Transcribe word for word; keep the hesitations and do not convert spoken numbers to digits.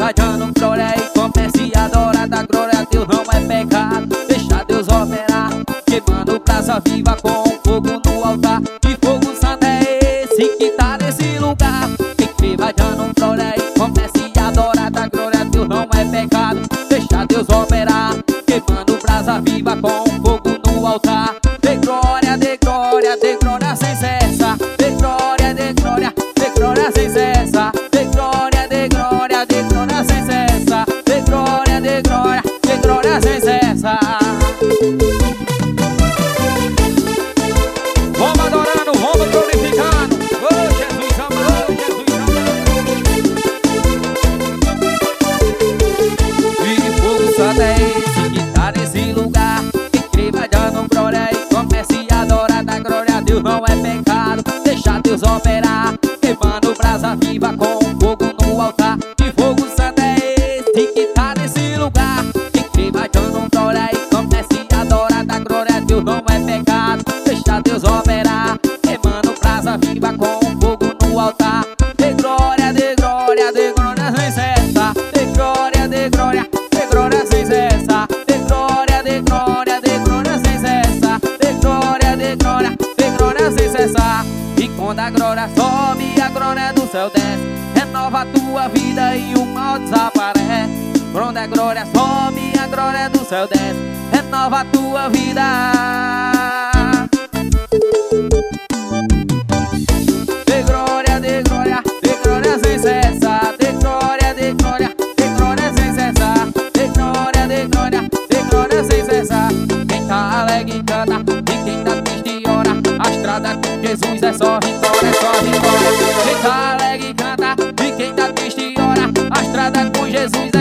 vai dando glória e comece a adorar, da glória a Deus não é pecado. Deixa Deus operar, queimando brasa viva com fogo no altar. E fogo santo é esse que tá nesse lugar. Quem crê vai dando glória e comece a adorar, da glória a Deus não é pecado. Deixa Deus operar, queimando brasa viva com fogo no altar. Dê glória, dê glória, dê glória sem cessar. Dê glória, dê glória, dê glória sem cessar. Dê glória, dê glória, dê glória sem cessar. Dê glória, dê glória, dê glória sem cessar. Vamos adorando, vamos glorificando. Oh, Jesus amado, Jesus amado. E fogo santo é esse que tá nesse lugar. Quem crê vai dando glória e comece a adorar, da glória a Deus não é pecado. Deixa Deus operar, queimando brasa viva com fogo no altar. E fogo santo é esse que tá nesse lugar. Quem crê vai dando glória e comece a adorar, da glória a Deus não é pecado. Deixa Deus operar, queimando brasa viva com fogo no altar. Dê glória, dê glória, dê glória sem cessar. Dê glória, dê glória, dê glória sem cessar. Dê glória, dê glória, dê glória sem cessar. Dê glória, dê glória, dê glória sem cessar. E quando a glória sobe, a glória do céu desce, renova a tua vida e o mal desaparece. Quando a glória sobe, a glória do céu desce, renova a tua vida. Dê glória, dê glória, dê glória sem cessar. Dê glória, dê glória, dê glória sem cessar. Dê glória, dê glória, dê glória sem cessar. Quem tá alegre canta, e quem tá triste ora. A estrada com Jesus é só vitória, é só vitória. Quem tá alegre canta, e quem tá triste ora. A estrada com Jesus é